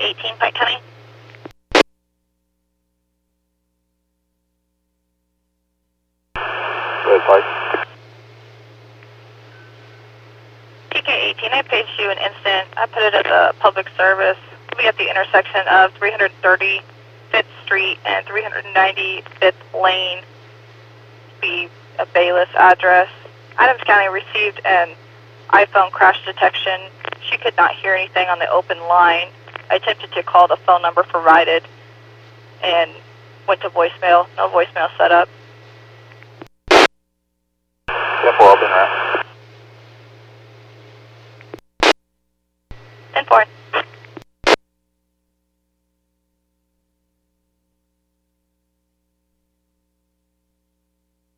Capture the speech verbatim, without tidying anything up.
eighteen, Pike County. Go ahead, Pike. P K eighteen, I paged you an instant. I put it as a public service. We'll be at the intersection of three thirty-fifth Street and three ninety-fifth Lane. Be a Bayless address. Adams County received an iPhone crash detection. She could not hear anything on the open line. I attempted to call the phone number provided and went to voicemail. No voicemail set up. ten four, open ramp. ten four.